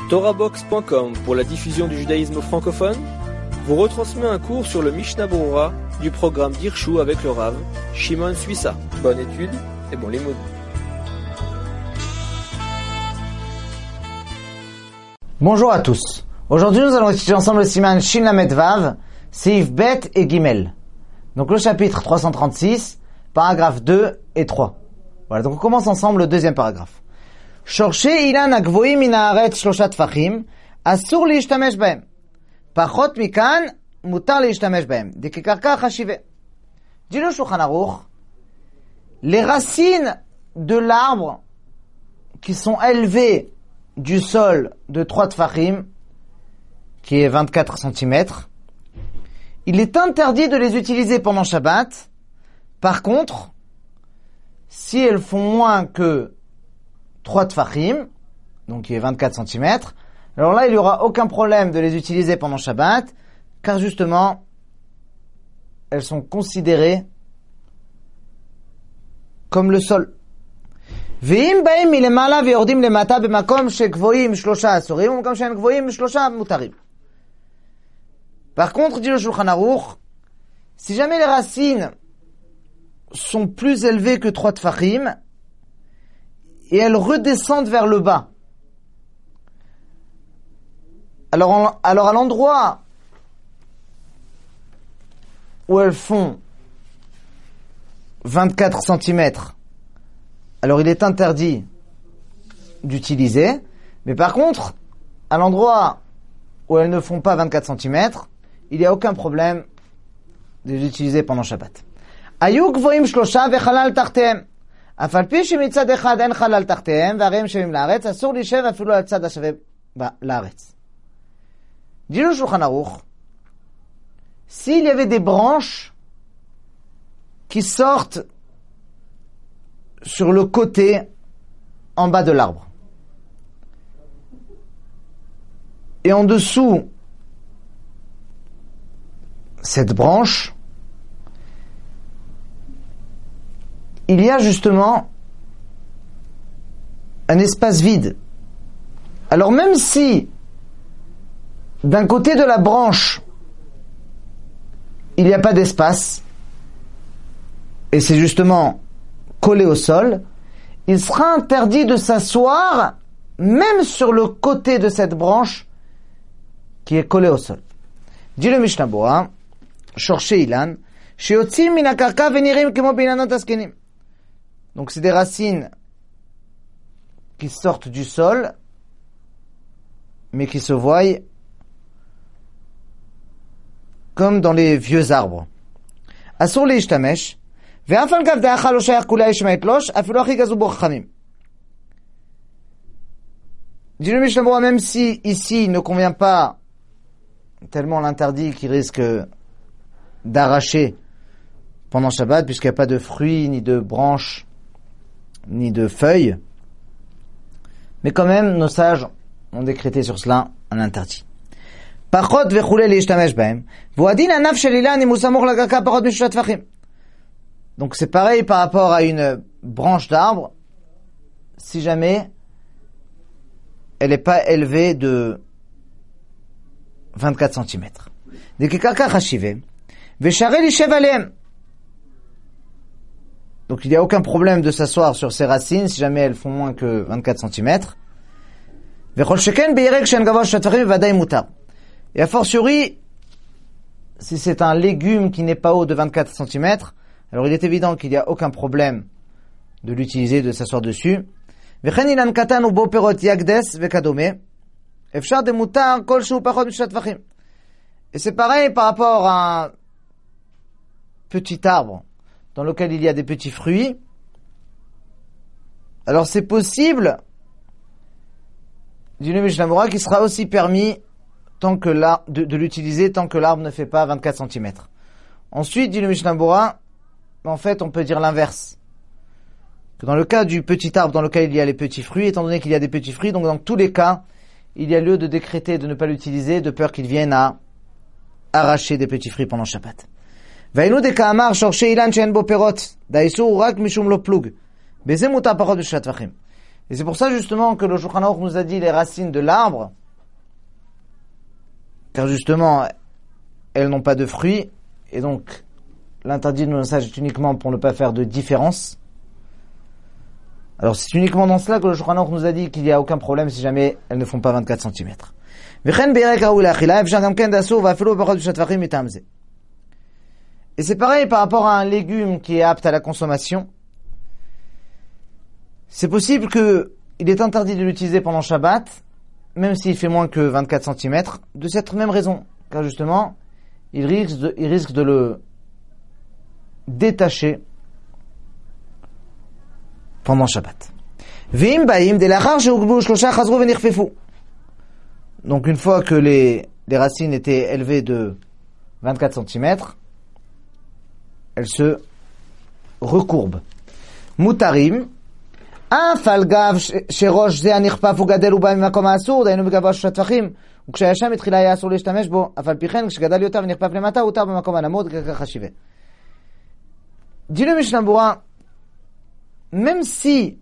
TorahBox.com pour la diffusion du judaïsme francophone vous retransmet un cours sur le Mishnah Berurah du programme d'Irshu avec le Rav Shimon Suissa. Bonne étude et bon limoud. Bonjour à tous. Aujourd'hui, nous allons étudier ensemble le siman Shin Lamed Vav, Seif Bet et Gimel. Donc le chapitre 336, paragraphes 2 et 3. Voilà, donc on commence ensemble le deuxième paragraphe. Shorshei ilan agvoim min haaretz shlosha tfachim, asur leishtamesh bahem. Pachot mikan, mutar leishtamesh bahem. Dekekarka chashive. Dit le Shulchan Aruch, les racines de l'arbre qui sont élevées du sol de 3 tfachim, qui est 24 cm, il est interdit de les utiliser pendant Shabbat. Par contre, si elles font moins que 3 tfachim, donc qui est 24 cm, alors là, il n'y aura aucun problème de les utiliser pendant Shabbat, car justement, elles sont considérées comme le sol. ואם באים מלמעלה ויורדים למטה במקום שגבוהים 3 אסורים ובמקום שאין גבוהים 3 מותרים. Par contre, dit le Shulchan Aruch, si jamais les racines sont plus élevées que 3 tfachim et elles redescendent vers le bas, alors à l'endroit où elles font 24 cm, alors il est interdit d'utiliser, mais par contre, à l'endroit où elles ne font pas 24 cm, il n'y a aucun problème de les utiliser pendant Shabbat. Ayuk voim shlosha vechalal tartehem. אף על פי שמצד אחד אין חלל תחתיהם והרי הם שווים לארץ, אסור להישב אפילו על הצד השווה לארץ. Dit le Shulchan Aruch, s'il y avait des branches qui sortent sur le côté en bas de l'arbre, et en dessous cette branche, il y a justement un espace vide. Alors même si d'un côté de la branche il n'y a pas d'espace et c'est justement collé au sol, il sera interdit de s'asseoir même sur le côté de cette branche qui est collée au sol. Dit le Mishnah Berurah, Shorshei ilan, sheyotzim min hakarka venirim kemo beinanot askenim. Donc c'est des racines qui sortent du sol, mais qui se voient comme dans les vieux arbres. Asur leishtamesh, ve'af al gav da'acha lo shayach kula yishma'et losh, afilu achi gazu bo chachamim. Dit le Mishnah Berurah, même si ici il ne convient pas tellement l'interdit qu'il risque d'arracher pendant Shabbat, puisqu'il n'y a pas de fruits, ni de branches, ni de feuilles, mais quand même nos sages ont décrété sur cela un interdit. Pachot vechule leishtamesh bahem, v'adin anaf shel ilan im hu samuch lakarka pachot m3 tfachim. Donc c'est pareil par rapport à une branche d'arbre, si jamais elle n'est pas élevée de 24 cm. Dekekarka chashive, veshare lishev alehem. Donc il n'y a aucun problème de s'asseoir sur ces racines si jamais elles font moins que 24 cm. Et a fortiori, si c'est un légume qui n'est pas haut de 24 cm, alors il est évident qu'il n'y a aucun problème de l'utiliser, de s'asseoir dessus. Et c'est pareil par rapport à un petit arbre dans lequel il y a des petits fruits. Alors c'est possible, dit le Mishnah Berurah, qu'il sera aussi permis tant que de l'utiliser tant que l'arbre ne fait pas 24 cm. Ensuite, dit le Mishnah Berurah, en fait on peut dire l'inverse. Que dans le cas du petit arbre dans lequel il y a les petits fruits, étant donné qu'il y a des petits fruits, donc dans tous les cas, il y a lieu de décréter de ne pas l'utiliser, de peur qu'il vienne à arracher des petits fruits pendant Shabbat. והיינו דקאמר שורשי אילן שאין בו פירות, דאיסור הוא רק משום לא פלוג. בזה מותר פחות בשלושה טווחים. Et c'est pour ça justement que le Shulchan Aruch nous a dit les racines de l'arbre car justement, elles n'ont pas de fruits, et donc l'interdit de mélassage est uniquement pour ne pas faire de différence. Alors c'est uniquement dans cela que le Shulchan Aruch nous a dit qu'il n'y a aucun problème si jamais elles ne font pas 24 cm. Et c'est pareil par rapport à un légume qui est apte à la consommation. C'est possible qu'il est interdit de l'utiliser pendant Shabbat, même s'il fait moins que 24 cm, de cette même raison. Car justement, il risque de le détacher pendant Shabbat. Donc une fois que les racines étaient élevées de 24 cm, elles se recourbent. Mutarim, falgav sherosh ze anirpaf ugadel uba mimakom asur, daynu begavah shosha tfachim, וכשהישם התחילה היה אסור להשתמש בו, אף על פי כן כשגדל יותר ונרפף למטה, הותר במקום הנמוך ככה חשיבה. Dit le Mishnah Berurah, même si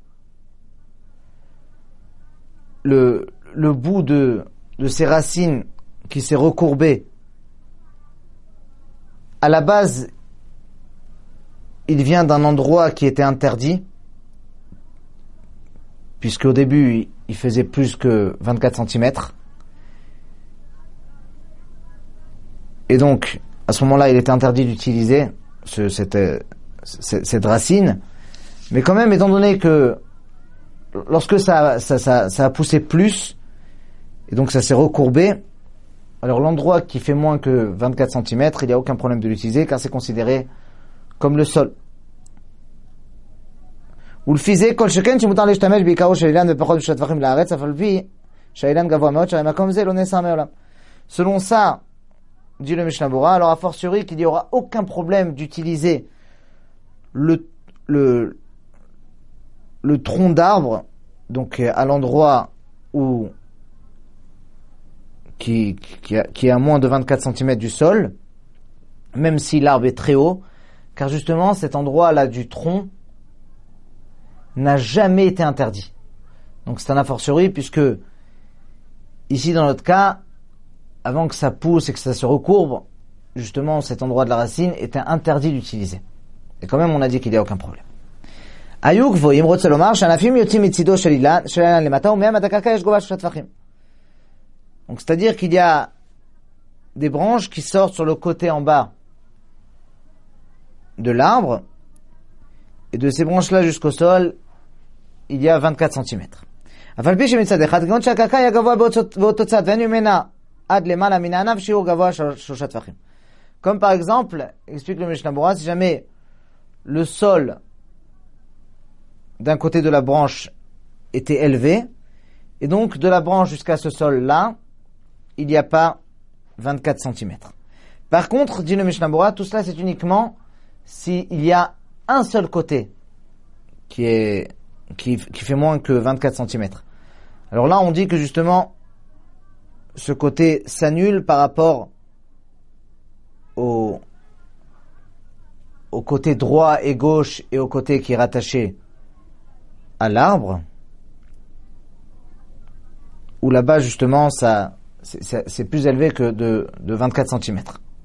le bout de ces racines qui s'est recourbé, à la base, il vient d'un endroit qui était interdit, puisque au début, il faisait plus que 24 cm. Et donc, à ce moment-là, il était interdit d'utiliser cette racine. Mais quand même, étant donné que lorsque ça a poussé plus, et donc ça s'est recourbé, alors l'endroit qui fait moins que 24 cm, il n'y a aucun problème de l'utiliser, car c'est considéré comme le sol. ולפיזה כל שכן שמותר להשתמש בעיקרו של אילן ופחות בשביל הטווחים לארץ, אף על פי שהאילן גבוה מאוד, שהמקום זה לא נאסר מעולם. Selon ça, dit le Mishnah Berurah, alors a fortiori qu'il n'y aura aucun problème d'utiliser le tronc d'arbre, donc à l'endroit où qui est à moins de 24 cm du sol, même si l'arbre est très haut, car justement cet endroit-là du tronc n'a jamais été interdit. Donc c'est un a fortiori, puisque ici dans notre cas, avant que ça pousse et que ça se recourbe, justement cet endroit de la racine était interdit d'utiliser. Et quand même on a dit qu'il n'y a aucun problème. היו גבוהים, רוצה לומר, שענפים יוצאים מצידו של אילן למטה, ומהם עד הקרקע יש גובה 3 טפחים. Donc c'est-à-dire qu'il y a des branches qui sortent sur le côté en bas de l'arbre, et de ces branches-là jusqu'au sol, il y a 24 cm. אבל פי שמצד אחד, כגון שהקרקע היה גבוה באותו צד, ואין ממנה עד למעלה מן הענף שיעור גבוה 3 טפחים. Comme par exemple, explique le Mishnah Berurah, si jamais le sol d'un côté de la branche était élevé, et donc de la branche jusqu'à ce sol-là, il n'y a pas 24 cm. Par contre, dit le Mishnah Berurah, tout cela c'est uniquement s'il y a un seul côté qui fait moins que 24 cm. Alors là, on dit que justement, ce côté s'annule par rapport au côté droit et gauche et au côté qui est rattaché à l'arbre, où là-bas justement c'est plus élevé que de 24 cm.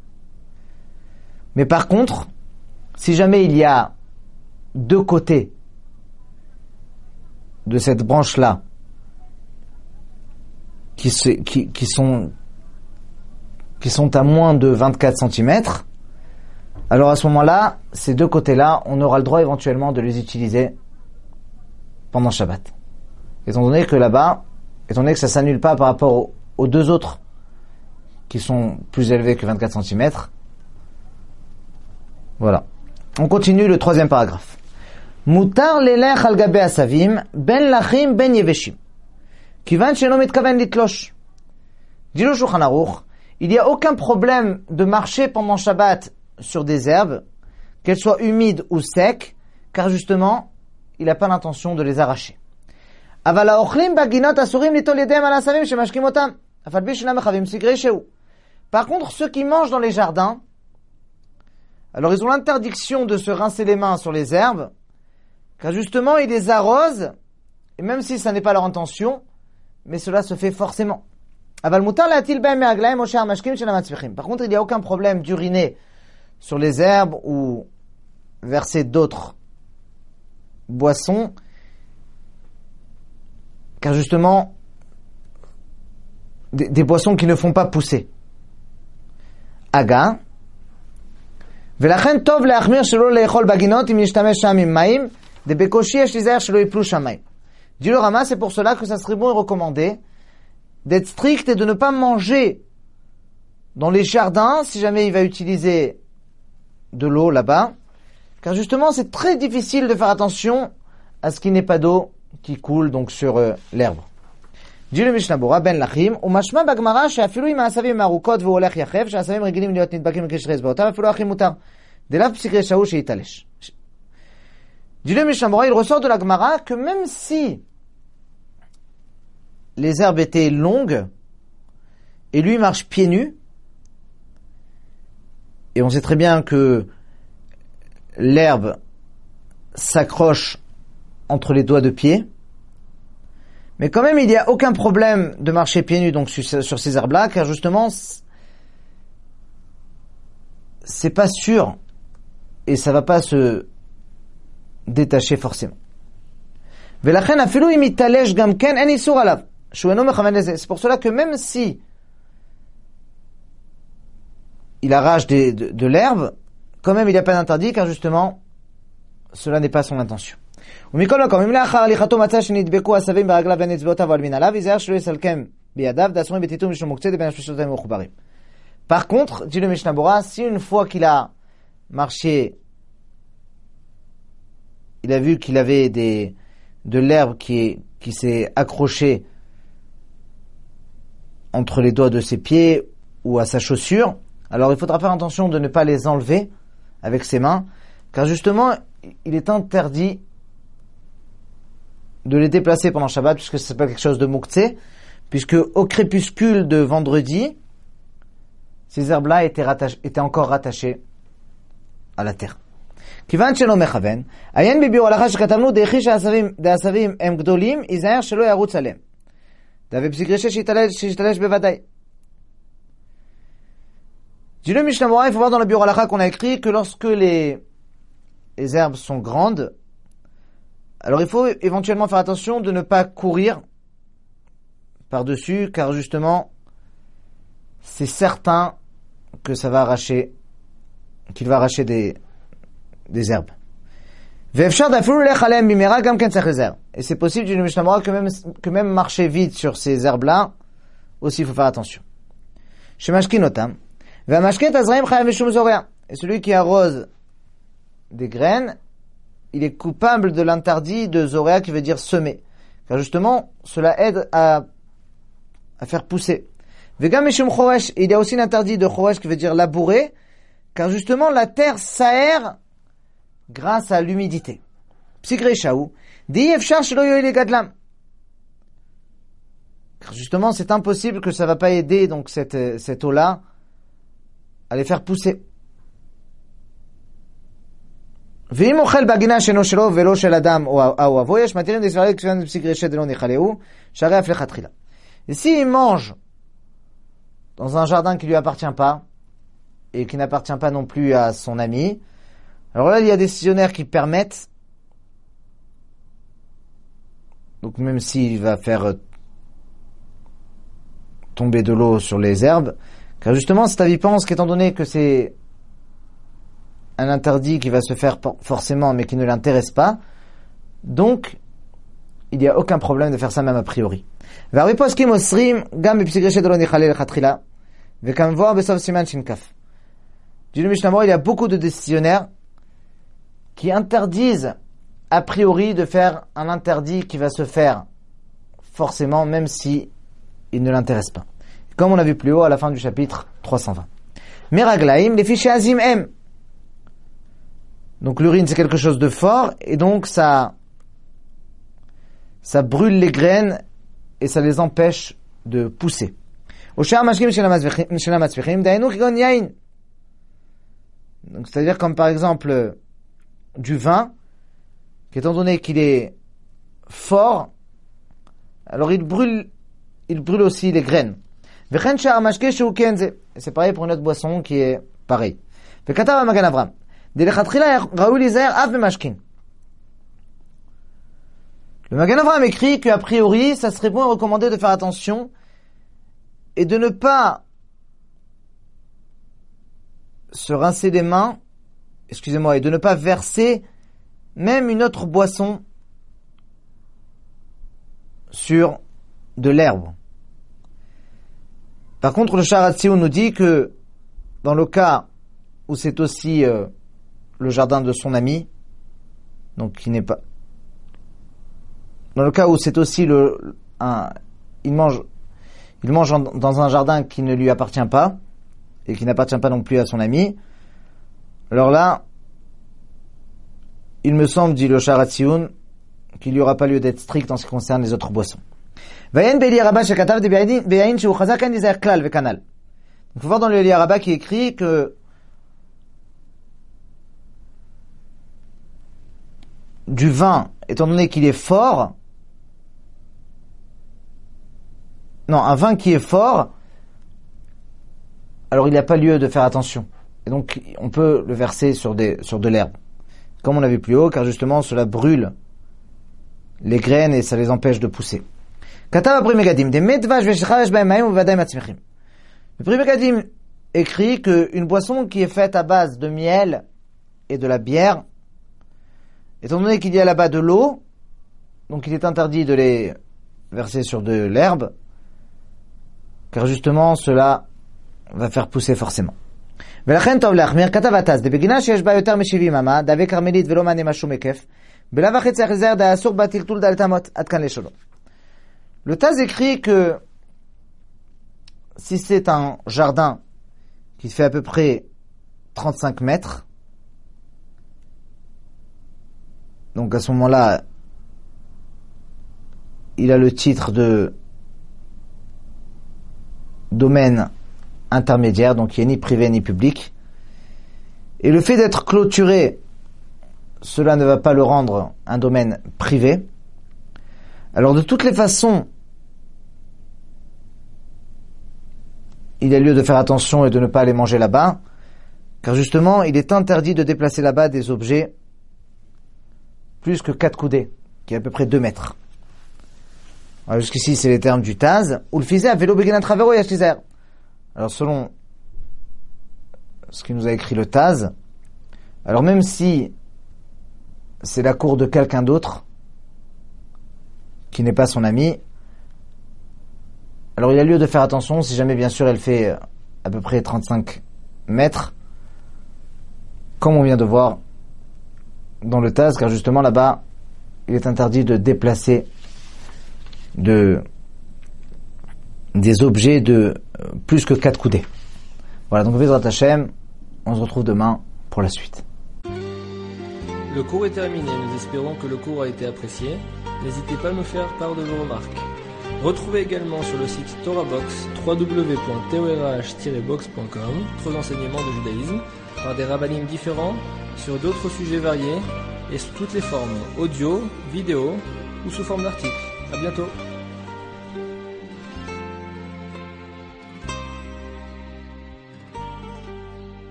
Mais par contre, si jamais il y a deux côtés de cette branche-là qui sont à moins de 24 cm, alors à ce moment-là, ces deux côtés-là, on aura le droit éventuellement de les utiliser pendant Shabbat. Étant donné que là-bas, ça s'annule pas par rapport aux deux autres qui sont plus élevés que 24 cm. Voilà. On continue le troisième paragraphe. Mutar lelech al gabe asavim ben lachim ben yeveshim. Kivan shelo mitkaven litlosh. Dit le Shulchan Aruch, il n'y a aucun problème de marcher pendant Shabbat sur des herbes, qu'elles soient humides ou secs, car justement, il n'a pas l'intention de les arracher. Aval haochlim baginot asurim litol yedem al asavim shemashkim otam. Afal pi shenam chavim sigre sheu. Par contre, ceux qui mangent dans les jardins, alors ils ont l'interdiction de se rincer les mains sur les herbes, car justement ils les arrosent, et même si ça n'est pas leur intention, mais cela se fait forcément. Aval mutar le'atil b'hem me'aglaim o she'ar mashkim shel hamatzvichim. Par contre, il n'y a aucun problème d'uriner sur les herbes ou verser d'autres boissons, car justement, des boissons qui ne font pas pousser. Aga. ולכן טוב להחמיר שלא לאכול בגינות אם ישתמש שם עם מים, דבקושי יש להיזהר שלא יפלו שם מים. Dit le Rama, c'est pour cela que ça serait bon et recommandé d'être strict et de ne pas manger dans les jardins si jamais il va utiliser de l'eau là-bas, car justement c'est très difficile de faire attention à ce qu'il n'y ait pas d'eau qui coule donc sur l'herbe. Dit le Mishnah Bora ben Lachim, ומשמע בגמרא שאפילו אם העשבים ארוכות והוא הולך יחף, שהעשבים רגילים להיות נדבקים בקשר אצבעותיו, אפילו הכי מותר. דלאו פסיקי שאו שיתלש. Dit le Mishnah Bora, il ressort de la Gemara que même si les herbes étaient longues et lui marche pieds nus, et on sait très bien que l'herbe s'accroche entre les doigts de pied, mais quand même, il n'y a aucun problème de marcher pieds nus donc sur ces herbes-là, car justement, c'est pas sûr et ça va pas se détacher forcément. C'est pour cela que même si il arrache de l'herbe, quand même il n'y a pas d'interdit, car justement, cela n'est pas son intention. ומכל מקום, אם לאחר הליכתו מצא שנדבקו עשבים ברגליו בין אצבעותיו ועל מנעליו, ייזהר שלא יסלקם בידיו, דאסורים בטיטום משום מוקצה בין השלושותיהם מחוברים. Par contre, dit le Mishnah Bora, si une fois qu'il a marché, il a vu qu'il avait de l'herbe qui s'est accrochée entre les doigts de ses pieds ou à sa chaussure, alors il faudra faire attention de ne pas les enlever avec ses mains, car justement, il est interdit de les déplacer pendant Shabbat, puisque ça s'appelle quelque chose de mouktsé, puisque au crépuscule de vendredi, ces herbes-là étaient encore rattachées à la terre. כיוון שלא מכוון, עיין בביאור הלכה שכתבנו, דאחי שהעשבים הם גדולים, ייזהר שלא ירוץ עליהם. דאבי פסיק רשת שישתלש בוודאי. Dit le Mishnah Bora, il faut voir dans le biur halakha qu'on a écrit que lorsque les herbes sont grandes, alors il faut éventuellement faire attention de ne pas courir par-dessus, car justement, c'est certain que ça va arracher, qu'il va arracher des herbes. Et c'est possible, dit le Mishnah Bora, que même marcher vite sur ces herbes-là, aussi il faut faire attention. Et celui qui arrose des graines, il est coupable de l'interdit de Zoréa qui veut dire semer. Car justement, cela aide à faire pousser. Il y a aussi l'interdit de Choresh qui veut dire labourer, car justement la terre s'aère grâce à l'humidité. Car justement, c'est impossible que ça va pas aider donc cette eau-là à les faire pousser. Et s'il mange dans un jardin qui lui appartient pas et qui n'appartient pas non plus à son ami, alors là il y a des décisionnaires qui permettent, donc même s'il va faire tomber de l'eau sur les herbes, car justement cet avis pense qu'étant donné que c'est un interdit qui va se faire forcément mais qui ne l'intéresse pas, donc il n'y a aucun problème de faire ça même a priori. Dit le Mishnah Bora, il y a beaucoup de décisionnaires qui interdisent a priori de faire un interdit qui va se faire forcément même si il ne l'intéresse pas. Comme on a vu plus haut à la fin du chapitre 320. Meraglaim, les fichiers azim m. Donc l'urine c'est quelque chose de fort et donc ça brûle les graines et ça les empêche de pousser. Donc c'est-à-dire comme par exemple du vin, qu'étant donné qu'il est fort, alors il brûle aussi les graines. Vechen she'ar mashke shehu kenze. C'est pareil pour une autre boisson qui est pareil. Vekatav Magen Avram. Delechatchila raoul lizaer av bemashkin. Le Magen Avram écrit qu'a priori, ça serait bon et recommandé de faire attention et de ne pas se rincer les mains, et de ne pas verser même une autre boisson sur de l'herbe. Par contre, le Sha'ar HaTziyun nous dit que dans le cas où c'est aussi le jardin de son ami, donc qui n'est pas, dans le cas où c'est aussi il mange dans un jardin qui ne lui appartient pas et qui n'appartient pas non plus à son ami, alors là, il me semble, dit le Sha'ar HaTziyun, qu'il n'y aura pas lieu d'être strict en ce qui concerne les autres boissons. Il faut voir dans le Eli Rabbah qui écrit que du vin, étant donné qu'il est fort, un vin qui est fort, alors il n'y a pas lieu de faire attention. Et donc, on peut le verser sur de l'herbe. Comme on l'a vu plus haut, car justement, cela brûle les graines et ça les empêche de pousser. Le Pri Megadim écrit qu'une boisson qui est faite à base de miel et de la bière, étant donné qu'il y a là-bas de l'eau, donc il est interdit de les verser sur de l'herbe, car justement cela va faire pousser forcément. Le Taz écrit que si c'est un jardin qui fait à peu près 35 mètres, donc à ce moment-là, il a le titre de domaine intermédiaire, donc qui est ni privé ni public. Et le fait d'être clôturé, cela ne va pas le rendre un domaine privé. Alors de toutes les façons, il y a lieu de faire attention et de ne pas aller manger là-bas, car justement, il est interdit de déplacer là-bas des objets plus que 4 coudées, qui est à peu près 2 mètres. Alors jusqu'ici, c'est les termes du Taz. Ou le fisé à vélo begin travero yashlizer. Alors selon ce qui nous a écrit le Taz, alors même si c'est la cour de quelqu'un d'autre, qui n'est pas son ami, alors il y a lieu de faire attention, si jamais bien sûr elle fait à peu près 35 mètres, comme on vient de voir dans le Taz, car justement là-bas, il est interdit de déplacer des objets de plus que 4 coudées. Voilà, donc Bezrat Hashem, on se retrouve demain pour la suite. Le cours est terminé, nous espérons que le cours a été apprécié. N'hésitez pas à nous faire part de vos remarques. Retrouvez également sur le site TorahBox www.torah-box.com d'autres enseignements de judaïsme par des rabbinim différents sur d'autres sujets variés et sous toutes les formes, audio, vidéo ou sous forme d'articles. À bientôt.